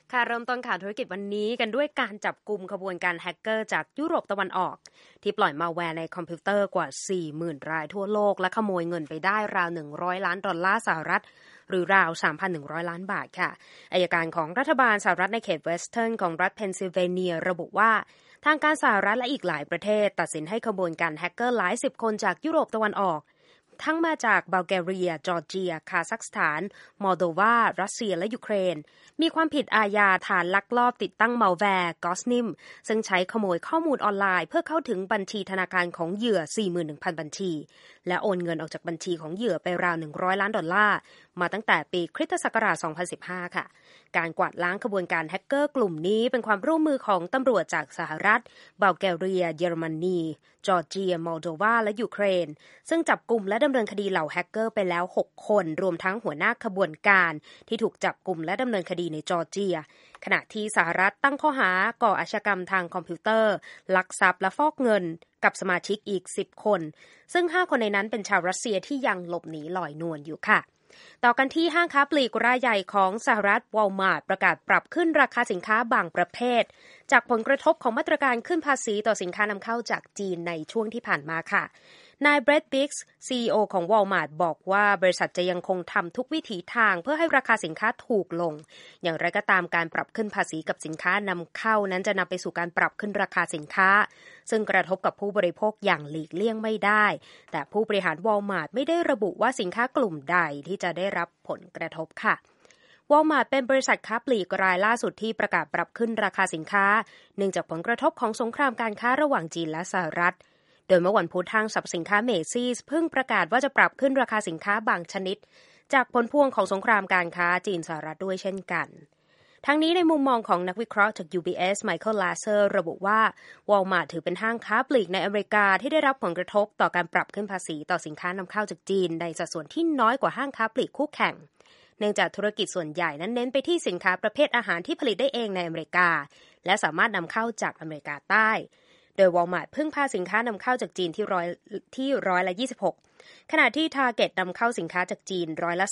ค่ะเริ่มต้นข่าวธุรกิจวันนี้กันด้วยการจับกุมขบวนการแฮกเกอร์จากยุโรปตะวันออกที่ปล่อยมัลแวร์ในคอมพิวเตอร์กว่า 40,000 รายทั่วโลกและขโมยเงินไปได้ราว$100 ล้านหรือราว 3,100 ล้านบาทค่ะอัยการของรัฐบาลสหรัฐในเขตเวสเทิร์นของรัฐเพนซิลเวเนียระบุว่าทางการสหรัฐและอีกหลายประเทศตัดสินให้ขบวนการแฮกเกอร์หลาย10 คนจากยุโรปตะวันออกทั้งมาจากบัลแกเรียจอร์เจียคาซัคสถานมอลโดวารัสเซียและยูเครนมีความผิดอาญาฐานลักลอบติดตั้งมัลแวร์กอสนิมซึ่งใช้ขโมยข้อมูลออนไลน์เพื่อเข้าถึงบัญชีธนาคารของเหยื่อ 41,000 บัญชีและโอนเงินออกจากบัญชีของเหยื่อไปราว$100 ล้านมาตั้งแต่ปีคริสตศักราช 2015 ค่ะการกวาดล้างขบวนการแฮกเกอร์กลุ่มนี้เป็นความร่วมมือของตำรวจจากสหรัฐบัลแกเรียเยอรมนีจอร์เจียมอลโดวาและยูเครนซึ่งจับกุมและดำเนินคดีเหล่าแฮกเกอร์ไปแล้ว6คนรวมทั้งหัวหน้าขบวนการที่ถูกจับกุมและดำเนินคดีในจอร์เจียขณะที่สหรัฐตั้งข้อหาก่ออาชญากรรมทางคอมพิวเตอร์ลักทรัพย์และฟอกเงินกับสมาชิกอีก10 คนซึ่ง5 คนในนั้นเป็นชาวรัสเซียที่ยังหลบหนีลอยนวลอยู่ค่ะต่อกันที่ห้างค้าปลีกรายใหญ่ของสหรัฐวอลมาร์ทประกาศปรับขึ้นราคาสินค้าบางประเภทจากผลกระทบของมาตรการขึ้นภาษีต่อสินค้านำเข้าจากจีนในช่วงที่ผ่านมาค่ะนายเบรดบิกส์ CEO ของวอลมาร์ทบอกว่าบริษัทจะยังคงทำทุกวิถีทางเพื่อให้ราคาสินค้าถูกลงอย่างไรก็ตามการปรับขึ้นภาษีกับสินค้านำเข้านั้นจะนำไปสู่การปรับขึ้นราคาสินค้าซึ่งกระทบกับผู้บริโภคอย่างหลีกเลี่ยงไม่ได้แต่ผู้บริหารวอลมาร์ทไม่ได้ระบุว่าสินค้ากลุ่มใดที่จะได้รับผลกระทบค่ะวอลมาร์ทเป็นบริษัทค้าปลีกรายล่าสุดที่ประกาศปรับขึ้นราคาสินค้าเนื่องจากผลกระทบของสงครามการค้าระหว่างจีนและสหรัฐโดยเมื่อวันพุธห้างสรรพสินค้าเมซี่เพิ่งประกาศว่าจะปรับขึ้นราคาสินค้าบางชนิดจากผลพวงของสงครามการค้าจีนสหรัฐด้วยเช่นกันทั้งนี้ในมุมมองของนักวิเคราะห์จาก UBS ไมเคิลลาเซอร์ระบุว่าวอลมาร์ทถือเป็นห้างค้าปลีกในอเมริกาที่ได้รับผลกระทบต่อการปรับขึ้นภาษีต่อสินค้านำเข้าจากจีนในสัดส่วนที่น้อยกว่าห้างค้าปลีกคู่แข่งเนื่องจากธุรกิจส่วนใหญ่นั้นเน้นไปที่สินค้าประเภทอาหารที่ผลิตได้เองในอเมริกาและสามารถนำเข้าจากอเมริกาใต้โดยวอลมาร์ทพึ่งพาสินค้านำเข้าจากจีนที่ร้อยละ 26 ขณะที่ Target นำเข้าสินค้าจากจีนร้อยละ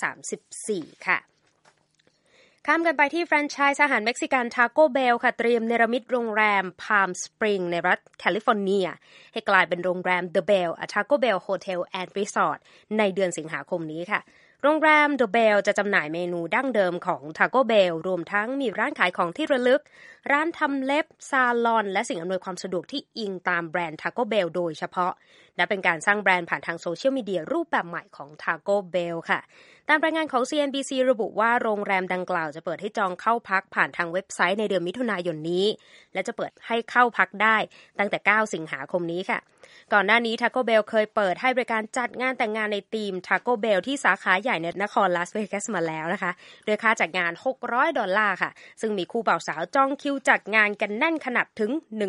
34 ค่ะข้ามกันไปที่แฟรนไชส์อาหารเม็กซิกัน Taco Bell ค่ะเตรียมเนรมิตโรงแรม Palm Springs ในรัฐแคลิฟอร์เนียให้กลายเป็นโรงแรม The Bell a Taco Bell Hotel and Resort ในเดือนสิงหาคมนี้ค่ะโรงแรม The Bell จะจำหน่ายเมนูดั้งเดิมของ Taco Bell รวมทั้งมีร้านขายของที่ระลึกร้านทำเล็บซาลอนและสิ่งอำนวยความสะดวกที่อิงตามแบรนด์ Taco Bell โดยเฉพาะและเป็นการสร้างแบรนด์ผ่านทางโซเชียลมีเดียรูปแบบใหม่ของ Taco Bell ค่ะตามรายงานของ CNBC ระบุว่าโรงแรมดังกล่าวจะเปิดให้จองเข้าพักผ่านทางเว็บไซต์ในเดือนมิถุนายนนี้และจะเปิดให้เข้าพักได้ตั้งแต่9 สิงหาคมนี้ค่ะก่อนหน้านี้ Taco Bell เคยเปิดให้บริการจัดงานแต่งงานในธีม Taco Bell ที่สาขาใหญ่ในนครลาสเวกัสมาแล้วนะคะโดยค่าจัดงาน$600ค่ะซึ่งมีคู่บ่าวสาวจองคิวจัดงานกันแน่นขนาดถึง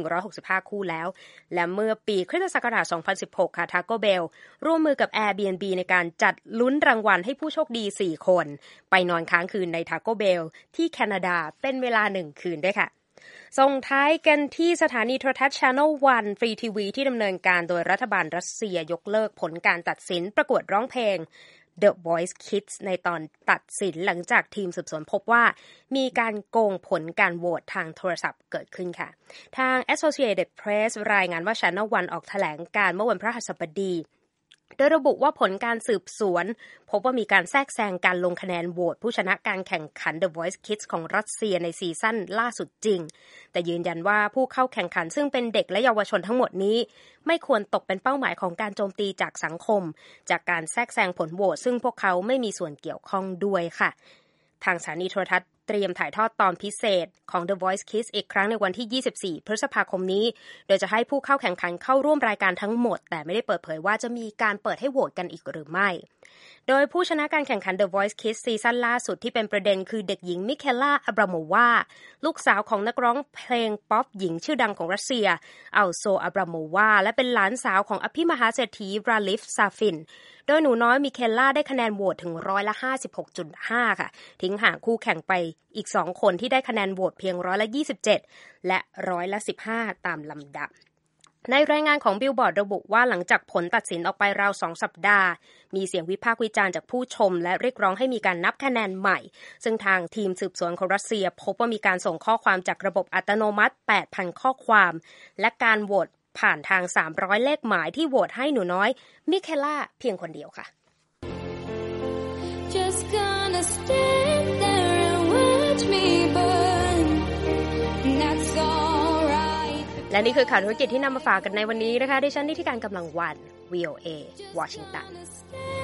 165คู่แล้วและเมื่อปีคริสตศักราช 2016 ค่ะ Taco Bell ร่วมมือกับ Airbnb ในการจัดลุ้นรางวัลให้ผู้โชคดี4 คนไปนอนค้างคืนใน Taco Bell ที่แคนาดาเป็นเวลา1 คืนด้วยค่ะส่งท้ายกันที่สถานีโทรทัศน์ Channel 1 ฟรีทีวีที่ดำเนินการโดยรัฐบาลรัสเซียยกเลิกผลการตัดสินประกวดร้องเพลง The Voice Kids ในตอนตัดสินหลังจากทีมสืบสวนพบว่ามีการโกงผลการโหวตทางโทรศัพท์เกิดขึ้นค่ะทาง Associated Press รายงานว่า Channel 1 ออกแถลงการเมื่อวันพฤหัสบดีโดยระบุว่าผลการสืบสวนพบว่ามีการแทรกแซงการลงคะแนนโหวตผู้ชนะการแข่งขัน The Voice Kids ของรัสเซียในซีซั่นล่าสุดจริงแต่ยืนยันว่าผู้เข้าแข่งขันซึ่งเป็นเด็กและเยาวชนทั้งหมดนี้ไม่ควรตกเป็นเป้าหมายของการโจมตีจากสังคมจากการแทรกแซงผลโหวตซึ่งพวกเขาไม่มีส่วนเกี่ยวข้องด้วยค่ะทางสถานีโทรทัศน์เตรียมถ่ายทอดตอนพิเศษของ The Voice Kids อีกครั้งในวันที่24 พฤษภาคมนี้โดยจะให้ผู้เข้าแข่งขันเข้าร่วมรายการทั้งหมดแต่ไม่ได้เปิดเผยว่าจะมีการเปิดให้โหวตกันอีกหรือไม่โดยผู้ชนะการแข่งขัน The Voice Kids ซีซั่นล่าสุดที่เป็นประเด็นคือเด็กหญิงมิเคล่า อับราโมวาลูกสาวของนักร้องเพลงป๊อปหญิงชื่อดังของรัสเซียอัลโซ อับราโมวาและเป็นหลานสาวของอภิมหาเศรษฐีบราลิฟ ซาฟินโดยหนูน้อยมิเคล่าได้คะแนนโหวตถึง56.5% ค่ะทิ้งห่างคู่แข่งไปอีก2 คนที่ได้คะแนนโหวตเพียง27%และ15%ตามลำดับในรายงานของบิลบอร์ดระบุว่าหลังจากผลตัดสินออกไปราว2 สัปดาห์มีเสียงวิพากษ์วิจารณ์จากผู้ชมและเรียกร้องให้มีการนับคะแนนใหม่ซึ่งทางทีมสืบสวนของรัสเซียพบว่ามีการส่งข้อความจากระบบอัตโนมัติ 8,000 ข้อความและการโหวตผ่านทาง300เลขหมายที่โหวตให้หนูน้อยมิเคล่าเพียงคนเดียวค่ะ Just gonna stand there and watch me burn That's alright และนี่คือข่าวธุรกิจที่นำมาฝากกันในวันนี้นะคะดิฉันนิติการกำลังวัน VOA วอชิงตัน